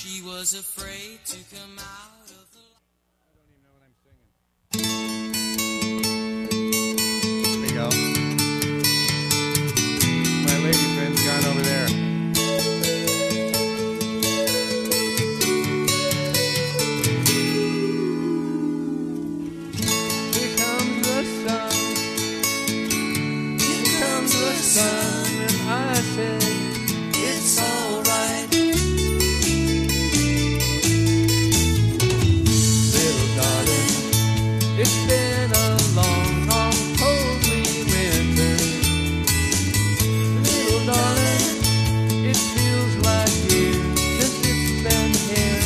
She was afraid to come out of the Here we go. My lady friend's gone over there. Here comes the sun. Here comes the sun. And I said, It's alright. little darling, it's been a long, long, coldly winter. Little darling, it feels like years since it's been here.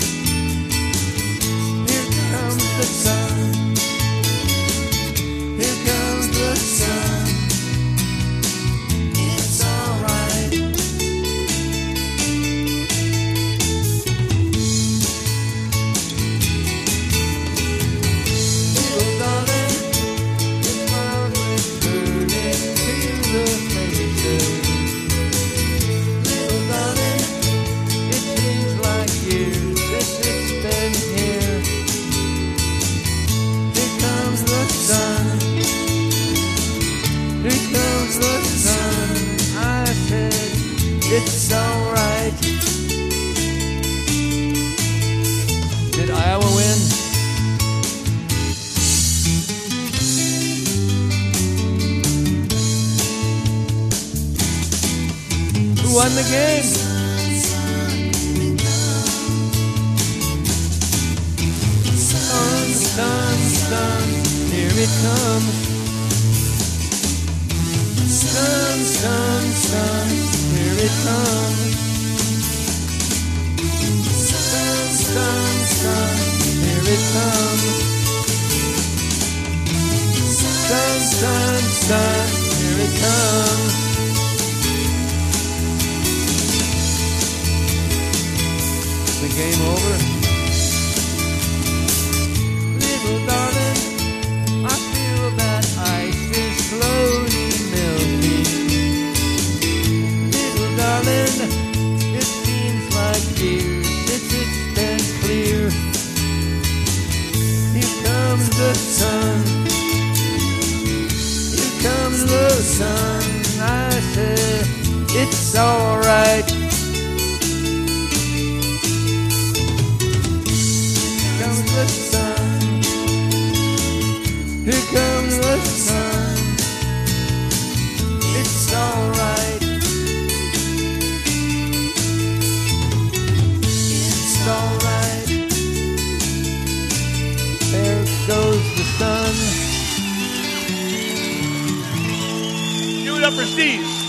Here comes the sun. Here comes the sun. It's alright. Little darling, your smile is turning to the faces. Little darling, it seems like years since it's been here. Here comes the sun. Here comes the sun. I said, it's alright. Did Iowa win? Who won the game? Sun, sun, sun, here it comes. Sun, sun, sun, here it comes. Sun, sun, sun, here it comes. Sun, sun, sun, here it comes. The game over? Little darling, I feel that ice is slowly melting. Little darling, it seems like years since it's been clear. Here comes the sun. Here comes the sun. I said, it's alright. Comes the sun. Here comes the sun. It's alright. It's alright. There goes the sun. Give it up for Steve.